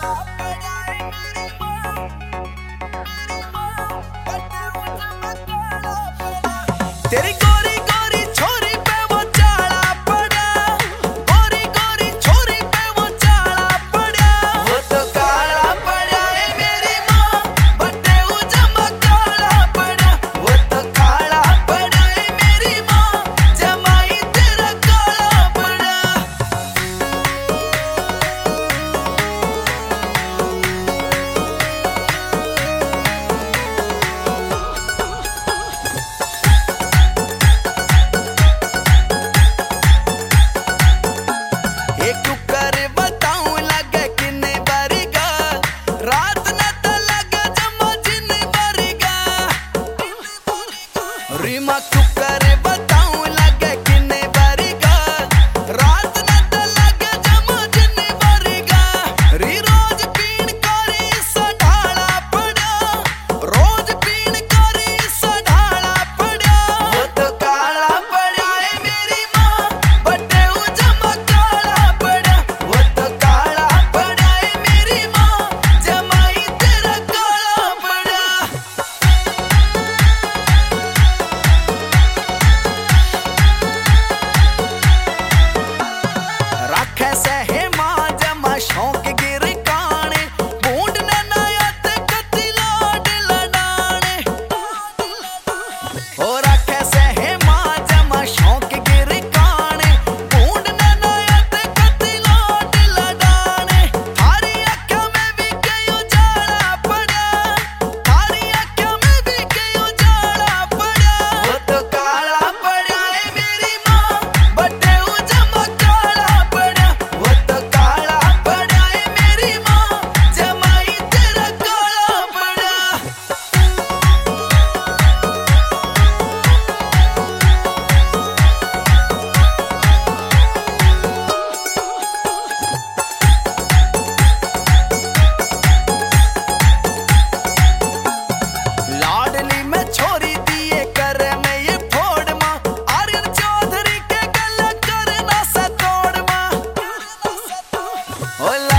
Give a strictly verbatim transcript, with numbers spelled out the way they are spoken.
तेरी गोरी गोरी छोरी पे वो चाला पड़ा, गोरी गोरी छोरी पे वो चाला पड़ा। वो तो काला पड़ा है मेरी माँ, बटे उजमा काला पड़ा। वो तो काला पड़ा है मेरी माँ, जमाई तेरा काला पड़ा। रीमा चुकर बताऊं लगे किन्ने बारीगा, रात न तो लगे जमा जिन्ने बारीगा। री रोज पीण करी सढ़ाला पड़ा, रोज पीण करी सढ़ाला पड़ा। वो तो काला पड़ा है मेरी माँ, बटे उजमा काला पड़ा। वो तो काला पड़ा है मेरी माँ, जमाई तेरा काला पड़ा। शौक गिर काने बूंद ने नया ते कति लाड लडाने। हो रखे सहे मां जमा शौक गिर काने बूंद ने नया ते कति लाड लडाने। थारी आँखों में भी क्यों जाला पड़ा, थारी आँखों में भी क्यों जाला पड़ा। वो तो काला पड़ा है मेरी माँ, बटे उजमा काला पड़ा। वो तो काला छोरी दिए करे में ये फोड़ मां, आर्यन चौधरी के गले करना सा तोड़ मां।